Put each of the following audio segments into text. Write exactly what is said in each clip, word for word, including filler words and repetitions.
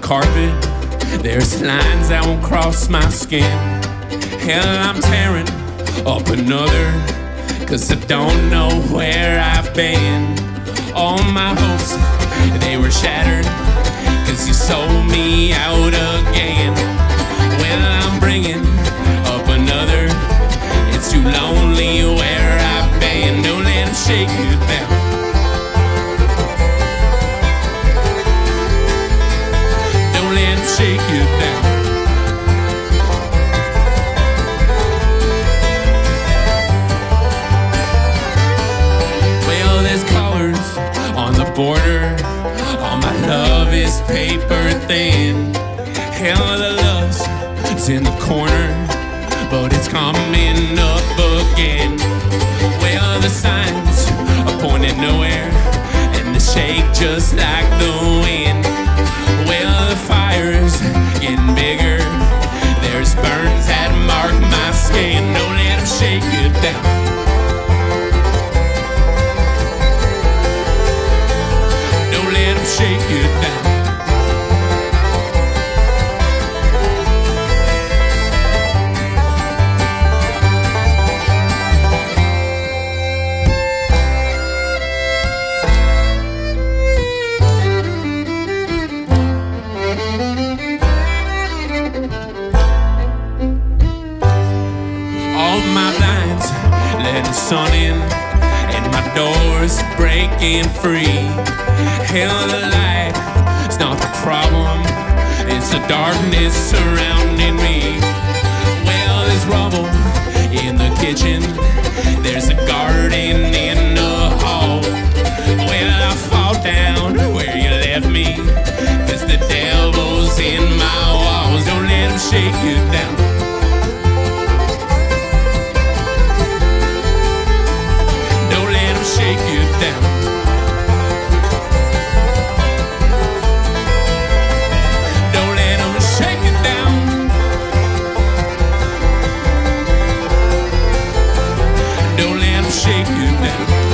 carpet, there's lines that won't cross my skin. Hell, I'm tearing up another, cause I don't know where I've been. All my hopes, they were shattered, cause you sold me out again. Well, I'm bringing up another, it's too lonely where I've been. Don't let them shake you down. Don't let them shake you down. Well, there's colors on the border, all my love is paper thin. Hell, the lust's in the corner, but it's coming up again. Well, the signs are pointing nowhere, and they shake just like the wind. Well, the fire's getting bigger, there's burns that mark my skin. Don't let them shake you down. Don't let them shake you down. Let the sun in, and my door's breaking free. Hell, the light, it's not the problem, it's the darkness surrounding me. Well, there's rubble in the kitchen, there's a garden in the hall. Well, I fall down where you left me, cause the devil's in my walls. Don't let him shake you down. Shake you down. Don't let them shake you down. Don't let them shake you down.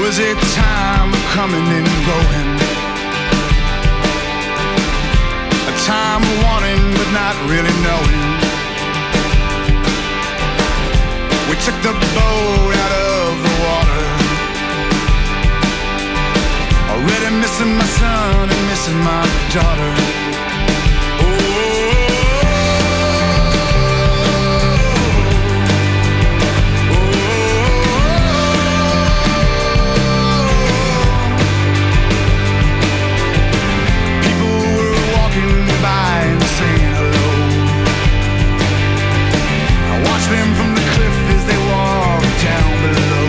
Was a time of coming and going, a time of wanting but not really knowing. We took the boat out of the water, already missing my son and missing my daughter. Them from the cliff as they walk down below.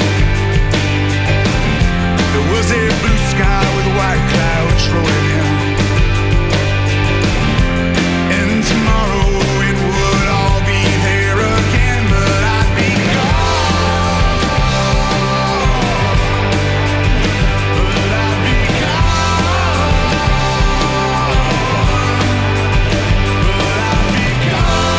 There was a blue sky with white clouds rolling in, and tomorrow it would all be there again, but I'd be gone, but I'd be gone, but I'd be gone.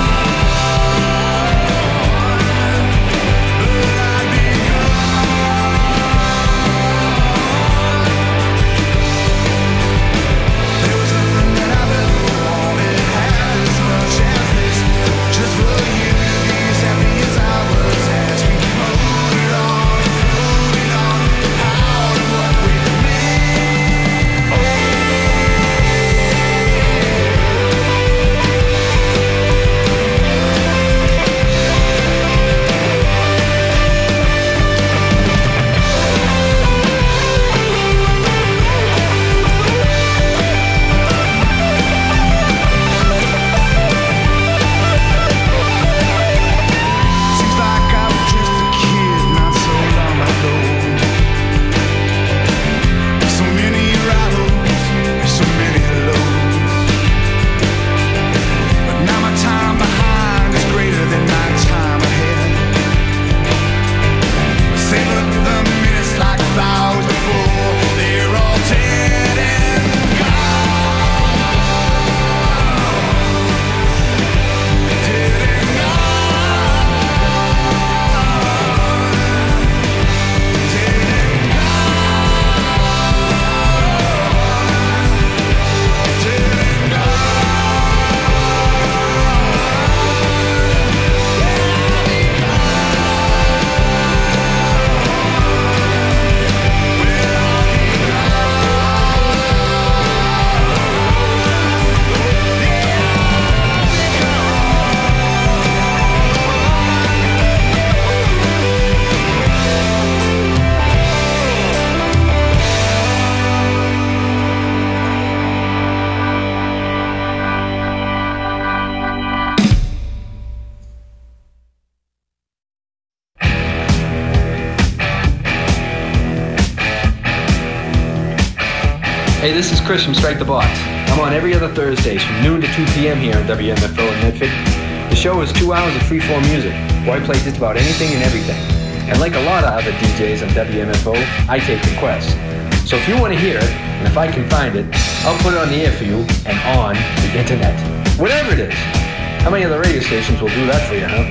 Hey, this is Chris from Strike the Box. I'm on every other Thursdays from noon to two p.m. here on W M F O in Medford. The show is two hours of free-form music, where I play just about anything and everything. And like a lot of other D Js on W M F O, I take requests. So if you want to hear it, and if I can find it, I'll put it on the air for you and on the internet. Whatever it is. How many other radio stations will do that for you, huh?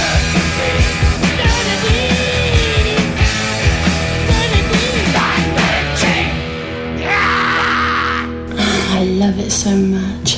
I love it so much.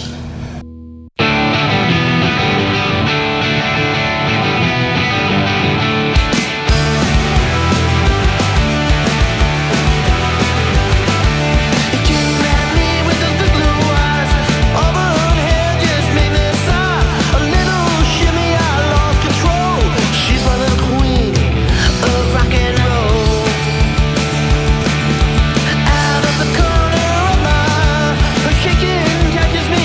Catches me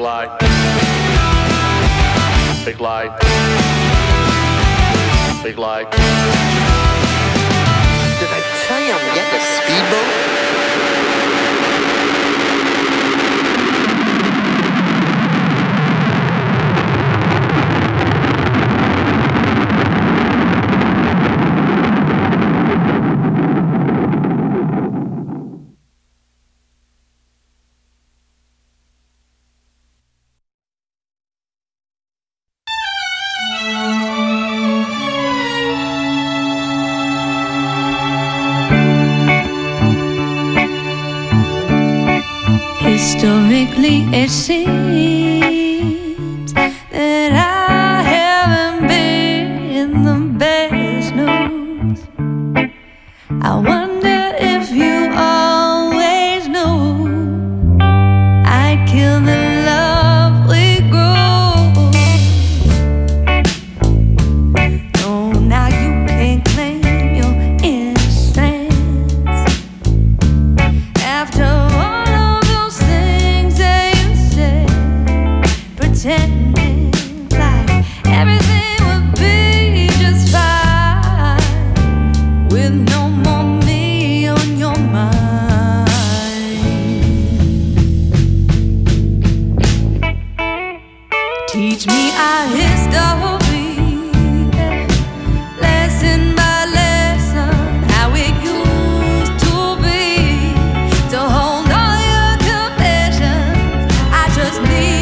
lie. Big lie. Big lie. Did I tell you I'm getting a speedboat? Historically, it seems that I haven't been the best news. I wonder if you always knew I'd kill the love we grew. No, now you can't claim your innocence after all pretending like everything would be just fine with no more me on your mind. Teach me our history, lesson by lesson, how it used to be, to hold all your confessions. I just need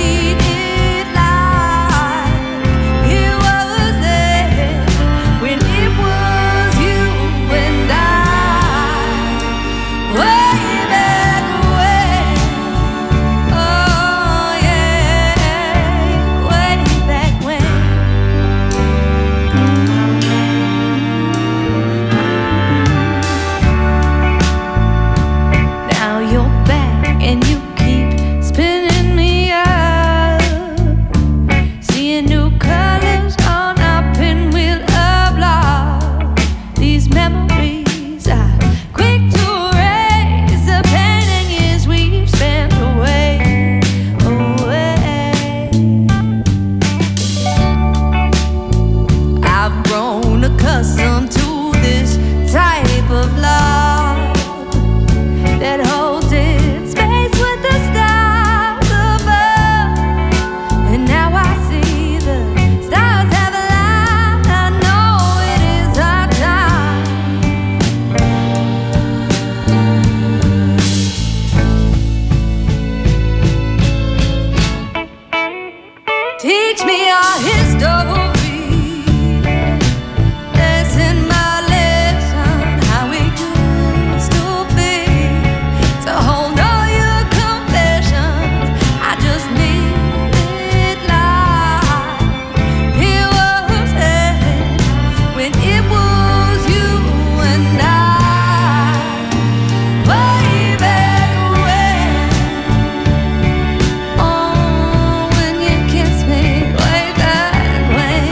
way back when.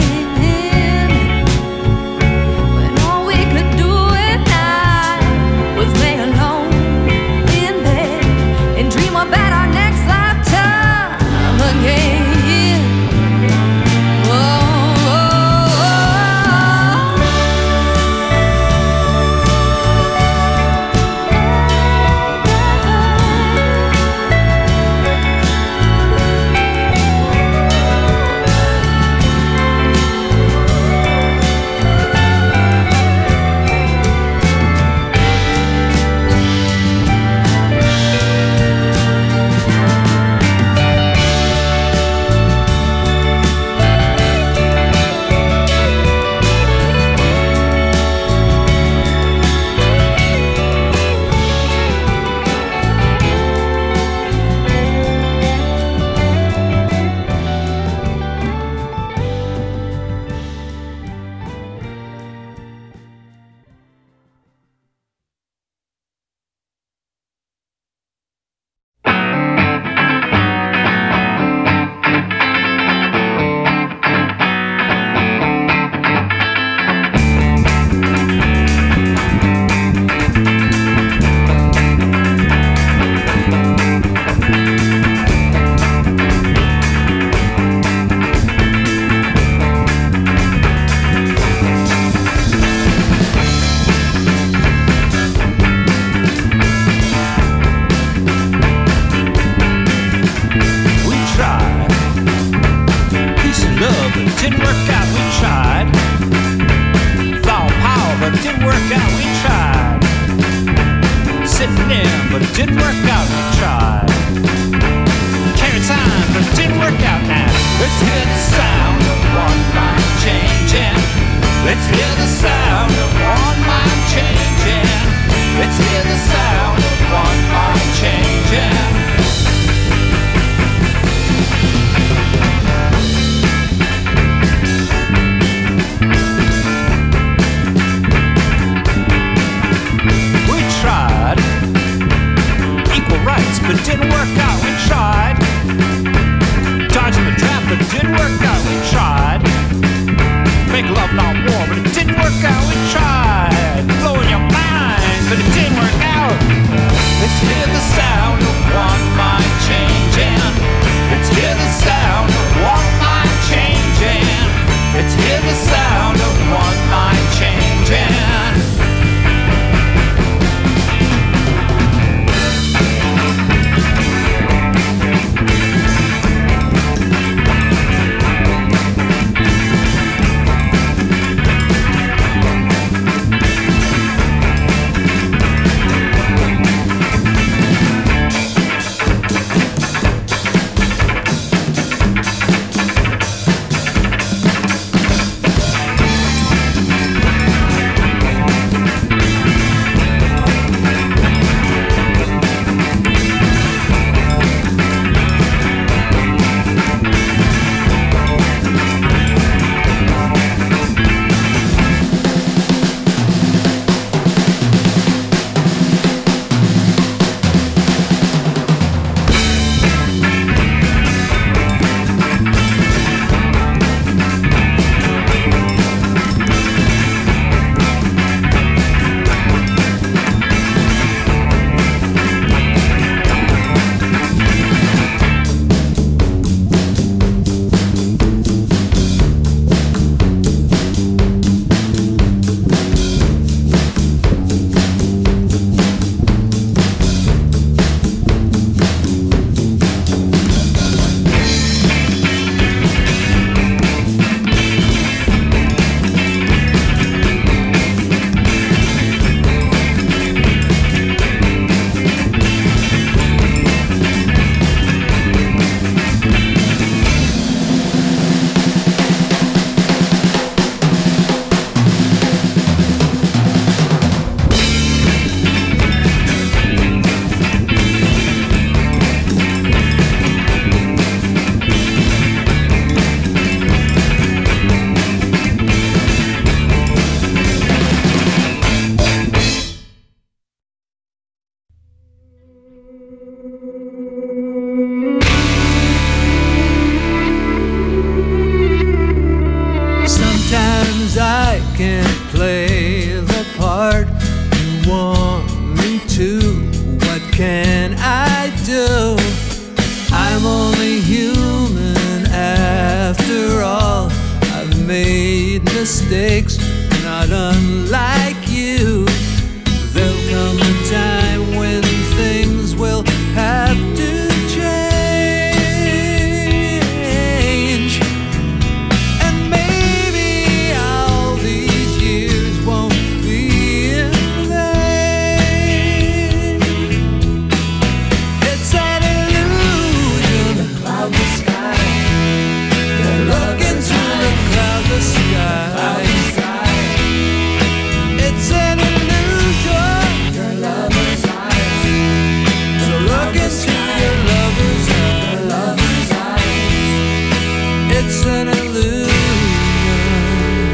It's an illusion.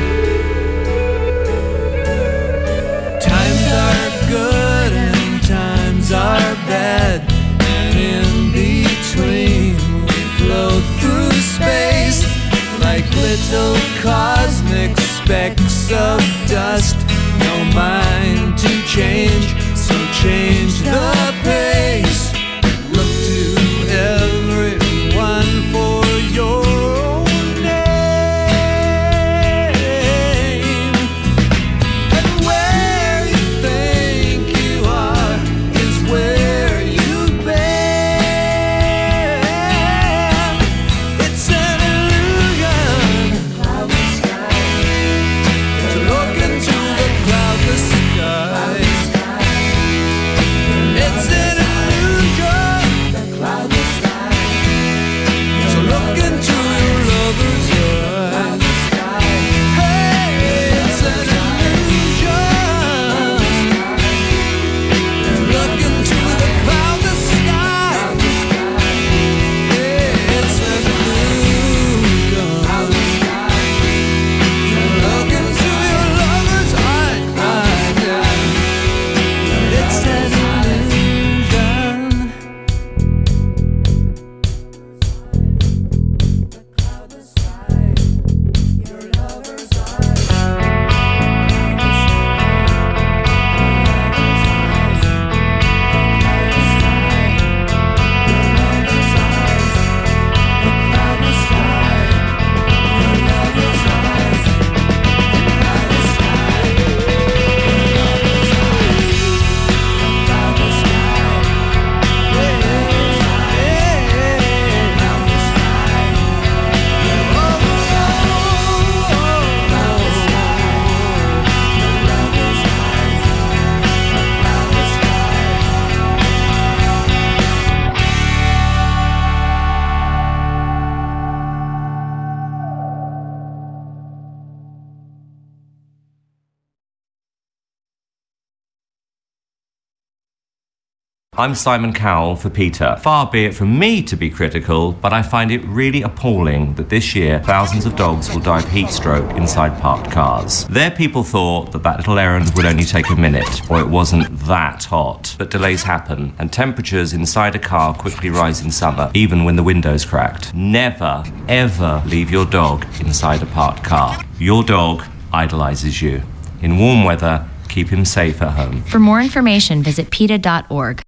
Times are good and times are bad, and in between we float through space like little cosmic specks of dust. No mind to change, so change the pace. Look to everyone for your own name. And where you think you are is where you've been. It's an illusion to look into the cloudless sky. It's an illusion to look into your lover's eyes. Hey, it's an illusion to look into the cloudless sky. Yeah, it's an illusion to look into your lover's eyes. It's an illusion. I'm Simon Cowell for PETA. Far be it from me to be critical, but I find it really appalling that this year thousands of dogs will die of heat stroke inside parked cars. Their people thought that that little errand would only take a minute, or it wasn't that hot. But delays happen, and temperatures inside a car quickly rise in summer, even when the window's cracked. Never, ever leave your dog inside a parked car. Your dog idolizes you. In warm weather, keep him safe at home. For more information, visit PETA dot org.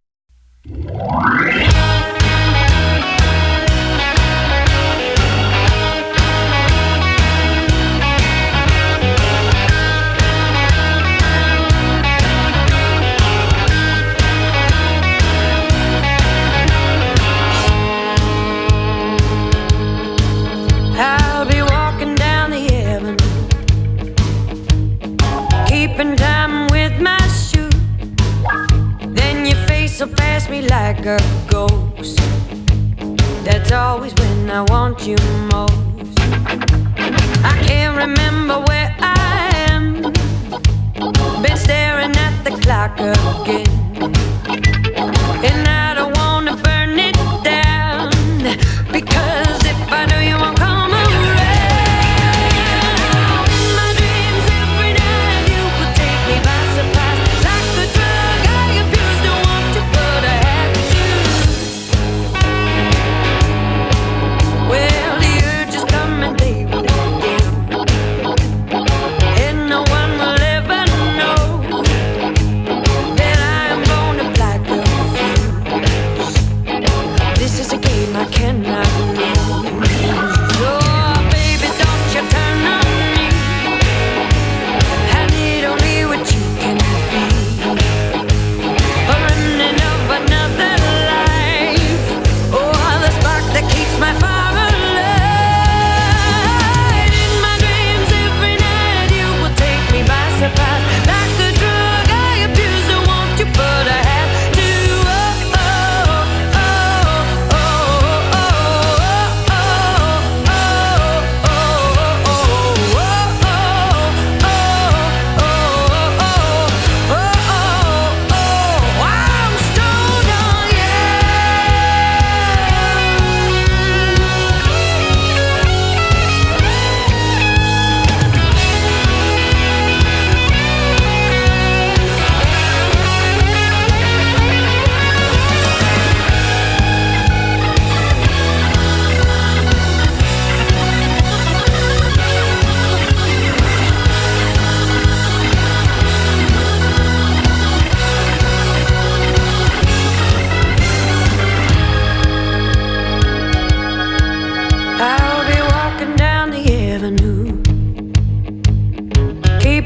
I'll be walking down the avenue, keeping time with my shoe. Then your face will pass me like a ghost. That's always when I want you most. I can't remember where I am. Been staring at the clock again, and I don't wanna burn it down, because if I do, you won't come around. My dreams every night, you would take me by surprise, like the drug I abuse. Don't want to, but I have to. Well, the urge is coming, they will again, and no one will ever know that I am gonna black a fuse. This is a game I cannot lose.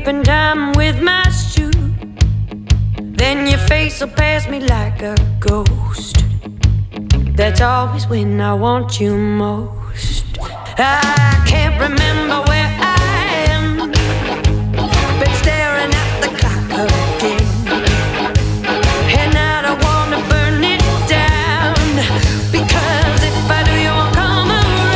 skipping time with my shoe. Then your face will pass me like a ghost. That's always when I want you most. I can't remember where I am. Been staring at the clock again, and I don't wanna burn it down, because if I do, you won't come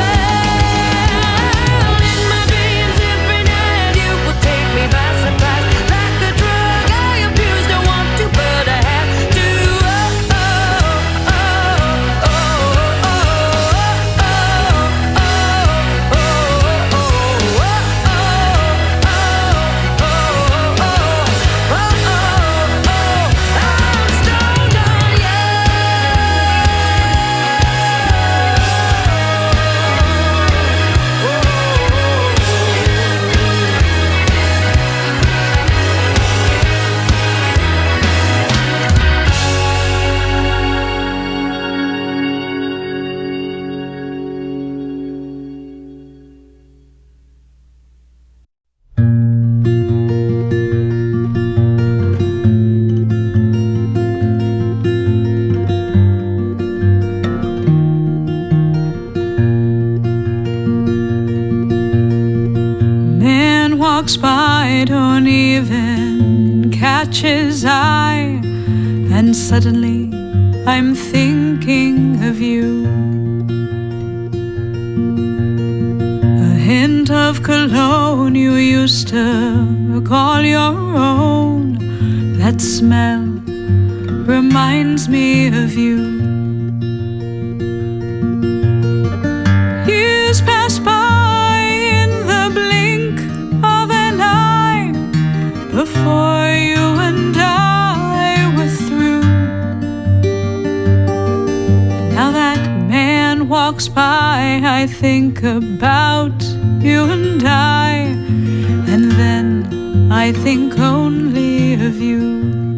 around. In my dreams every night, you will take me by surprise, like a drug I abuse. Don't want to, but I have to. Oh, oh, oh, oh, oh, oh, oh, oh, oh, oh, I'm stoned on you. Man walks by, don't even catch his eye, and suddenly I'm thinking of you. A hint of cologne you used to call your own, that smell reminds me of you. Years pass by in the blink of an eye, before you and I were through. Now that man walks by, I think about you and I, and then I think only of you.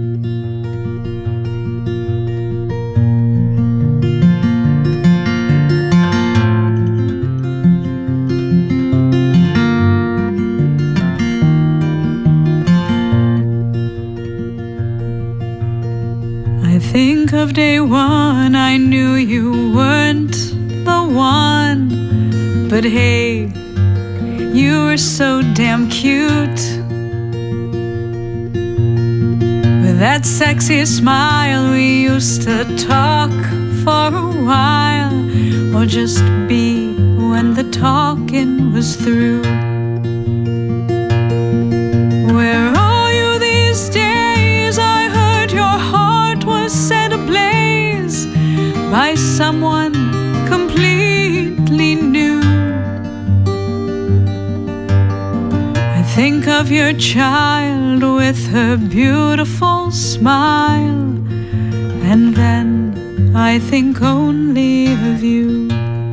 I think of day one, I knew you weren't the one, but hey, you were so damn cute. With that sexy smile, we used to talk for a while, or just be when the talking was through. Where are you these days? I heard your heart was set ablaze by someone completely new. I think of your child with her beautiful smile, and then I think only of you.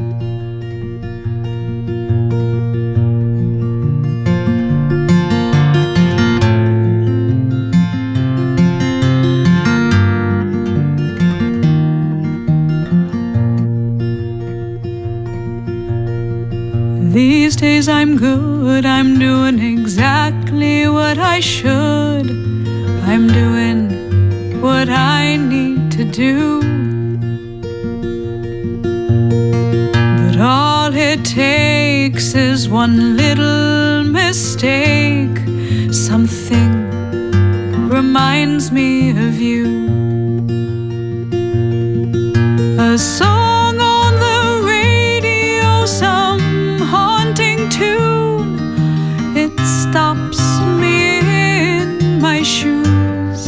These days I'm good, I'm doing exactly what I should. I'm doing what I need to do. But all it takes is one little mistake. Something reminds me of you. A song on the radio, some haunting tune, it stops me in my shoes.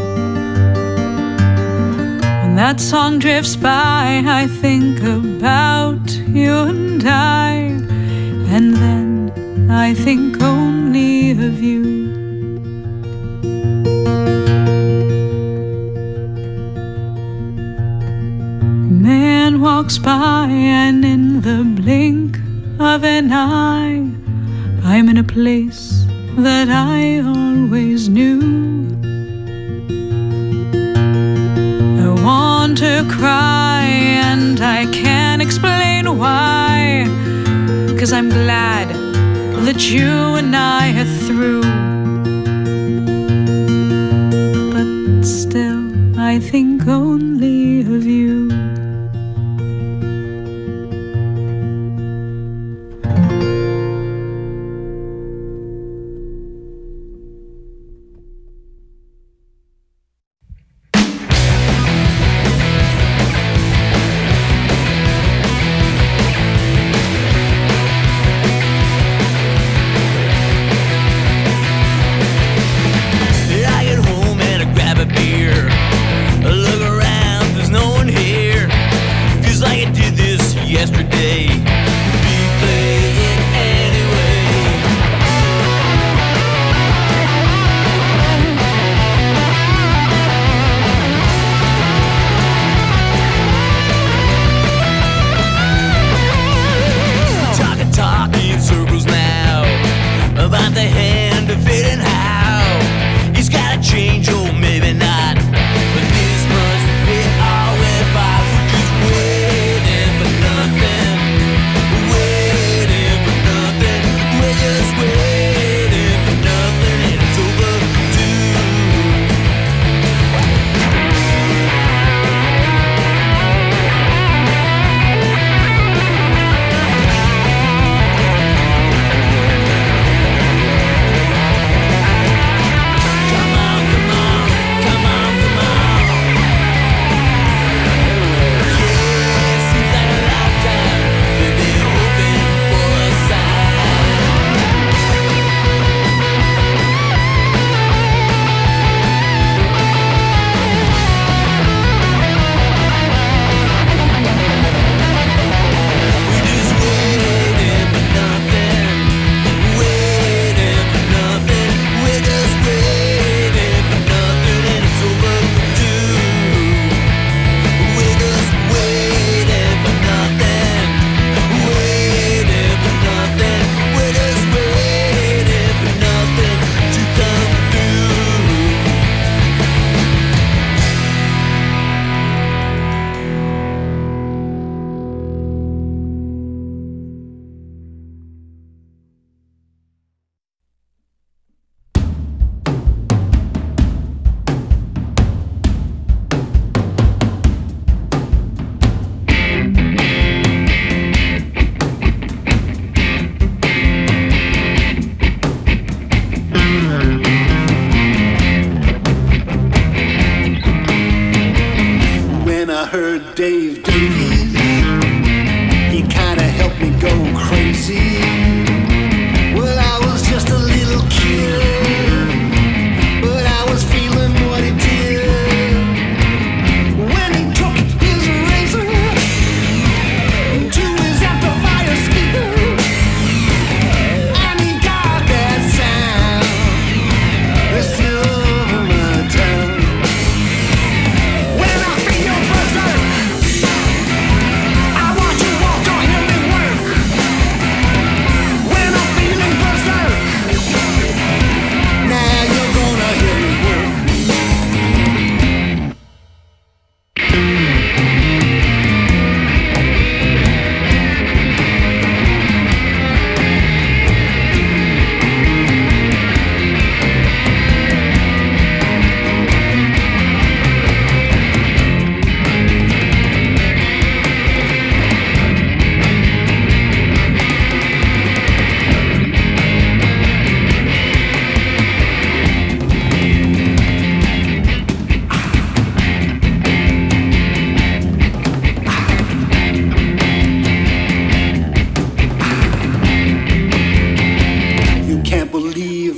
When that song drifts by, I think about you and I, and then I think only of you. Man walks by, and in the blink of an eye, I'm in a place that I always knew. I want to cry, and I can't explain why, 'cause I'm glad that you and I are through.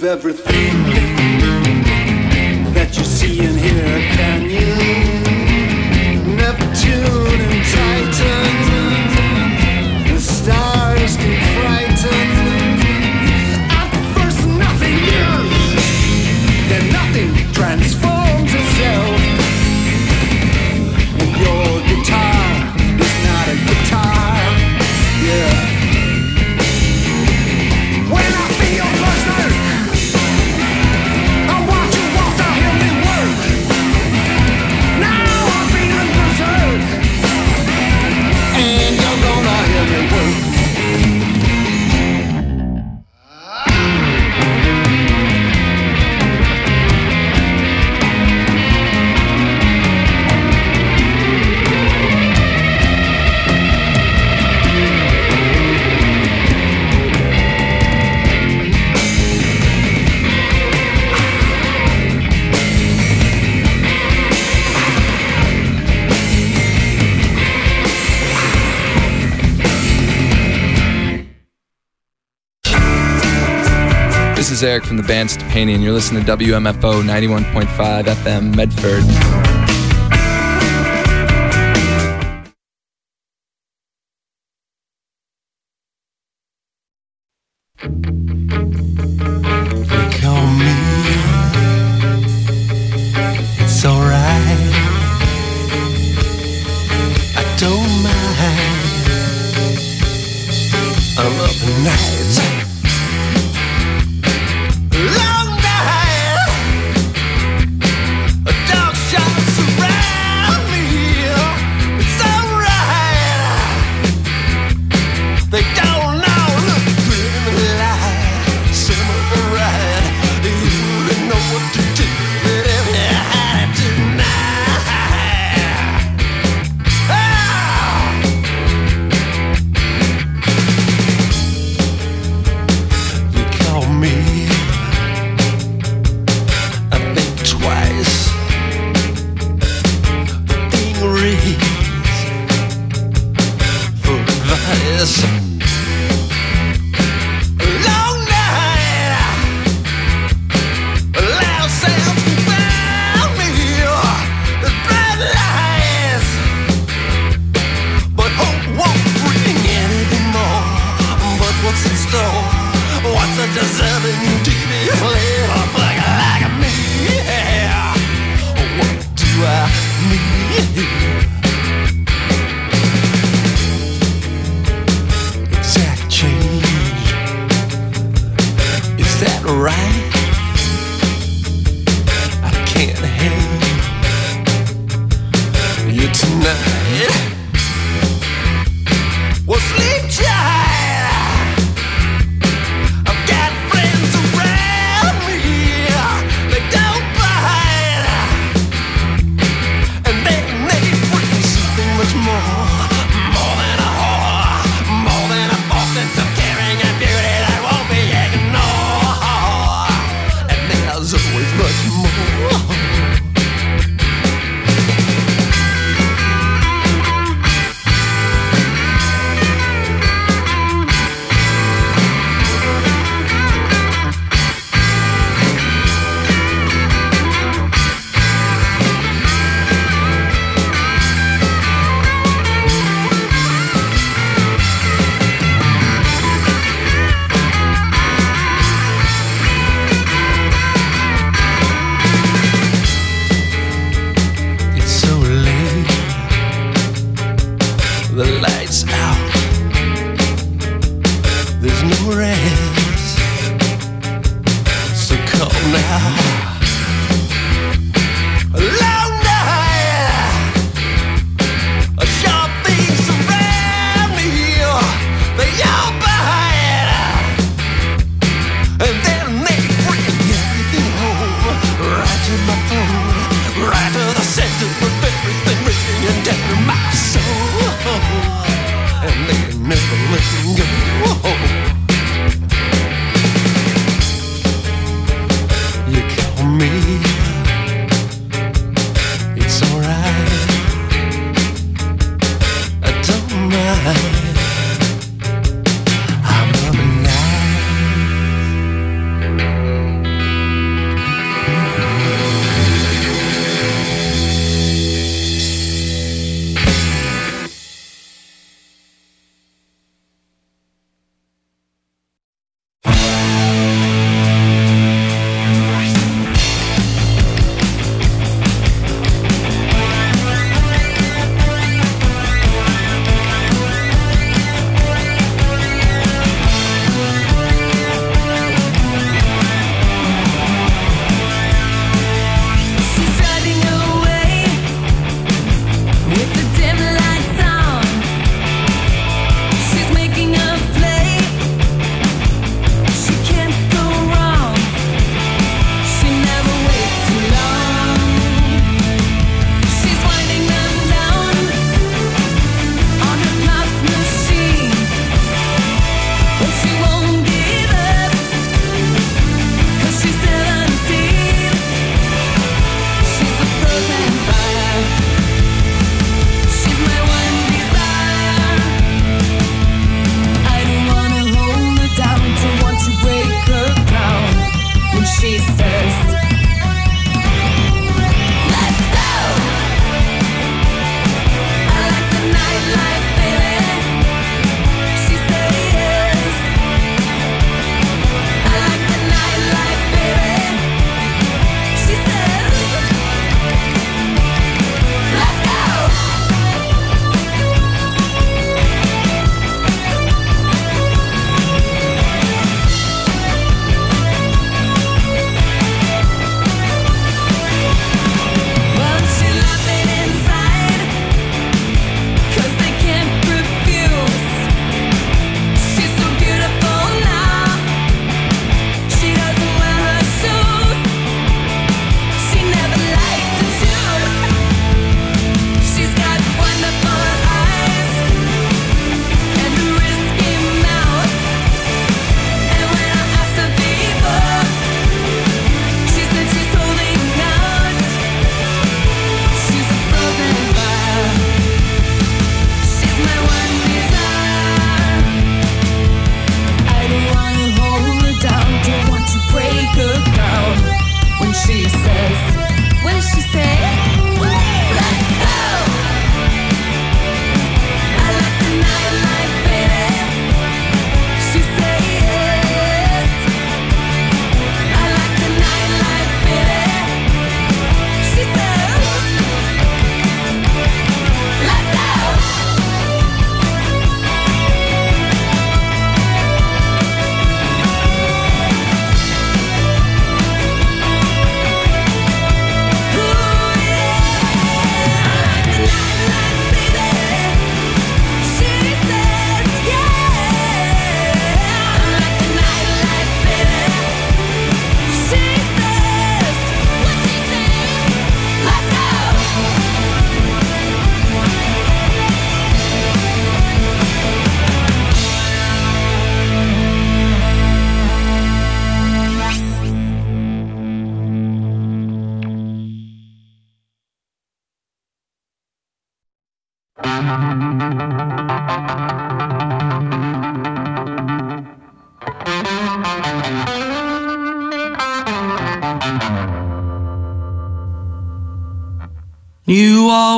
everything that you see and hear, can you? Neptune and Titan, the stars can frighten. At first nothing new, then nothing transforms itself. And your guitar is not a guitar, yeah. When I feel berserk, I watch you walk to hear me work. Now I'm feeling berserk, and you're gonna hear me work. This is Eric from the band Stepani, and you're listening to W M F O ninety-one point five F M Medford. They call me, it's alright, I don't mind. I'm up at night, long night, dark shadows surround me. It's alright, they don't know, look good in the light, some of the right, you don't know what to do with every night tonight. Ah! You call me, I think twice, the thing reads for advice. Long night, loud sounds confound me. There's bright lights, but hope won't bring anything more. But what's in store? What's a deserving deviant little fucker like me? What do I need? Exact change, is that right? I can't handle you tonight. Well, sleep tight, I've got friends around me, they don't bite, and they may bring something much more, more than a whore, more than a faucet of caring and beauty that won't be ignored, and there's always much more. It's so late, the lights out, there's no rest, so come now. Long night, sharp things surround me, they all bite, and then they bring everything home, right to my phone, right to the center of everything ringing down my soul, and they never let me go. You call me, it's alright, I don't mind. I'm up at night,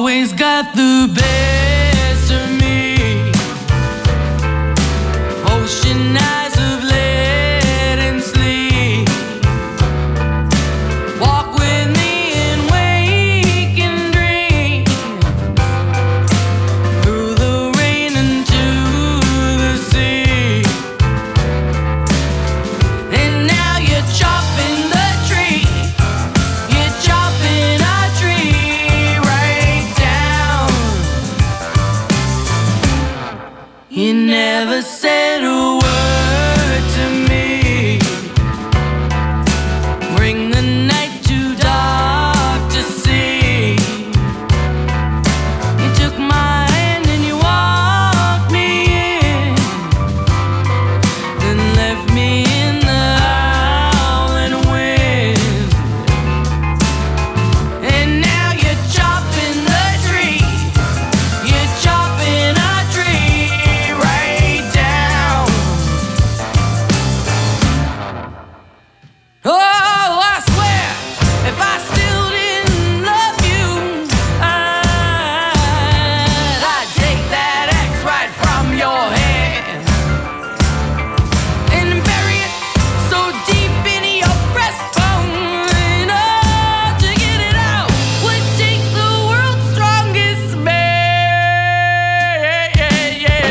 always got the best of me. Ocean eyes of lead and sleep. Walk with me and wake and dream. Through the rain into the sea. And now you're chopping the tree. You're chopping a tree right down. You never said a word to me. Bring the night too dark to see. You took my hand and you walked me in. Then left me in the howling wind. And now you're chopping the tree. You're chopping a tree right down. Oh, I swear, if I still didn't love you, I'd, I'd take that axe right from your hand and bury it so deep into your breastbone. Oh, to get it out would take the world's strongest man. Yeah, yeah.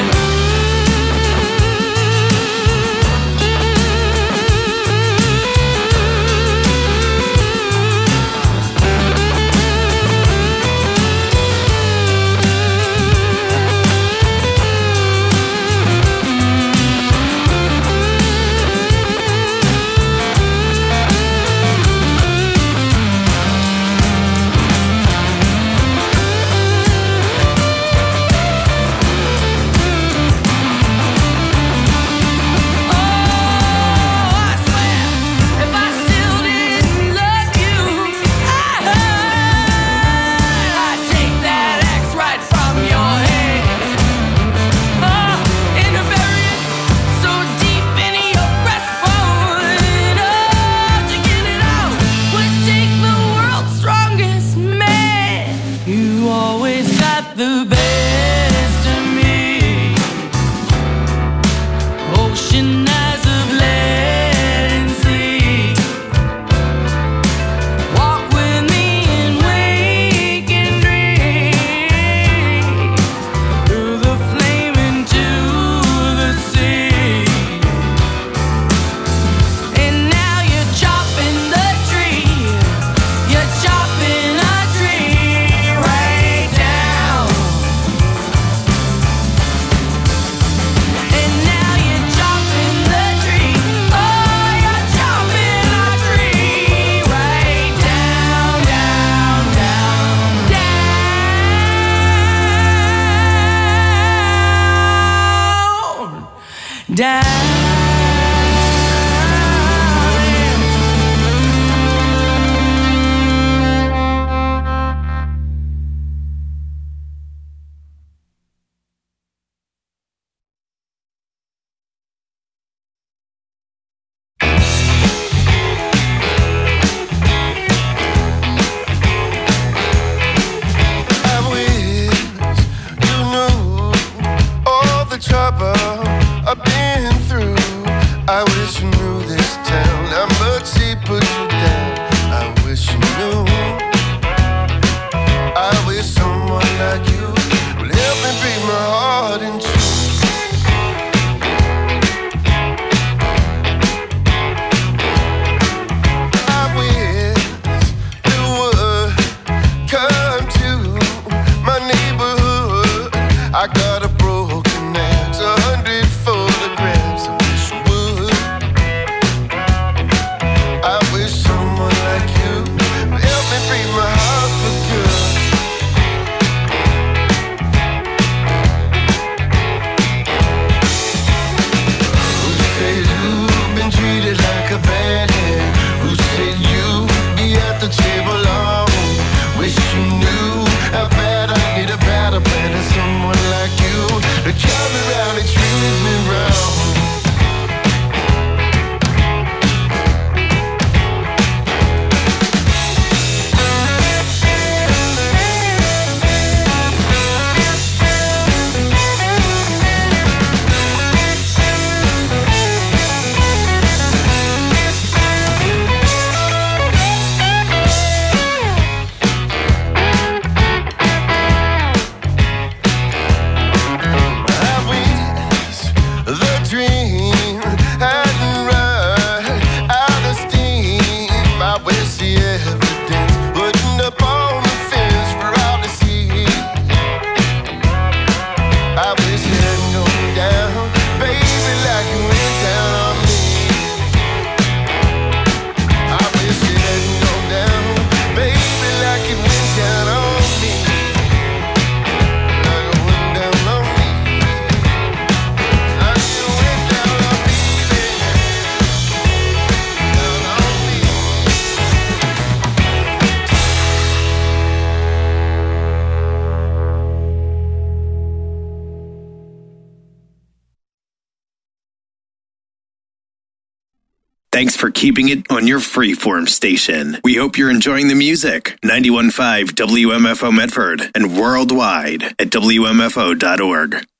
The best of me. Ocean eyes of lead and sleep. Walk with me and wake and dream. Through the flame into the sea. And now you're chopping the tree. You're chopping a tree right down. And now you're chopping the tree. Oh, you're chopping a tree right down, down, down, down, down. I wish you knew all the trouble I've been through. Thanks for keeping it on your freeform station. We hope you're enjoying the music. ninety-one point five W M F O Medford and worldwide at W M F O dot org.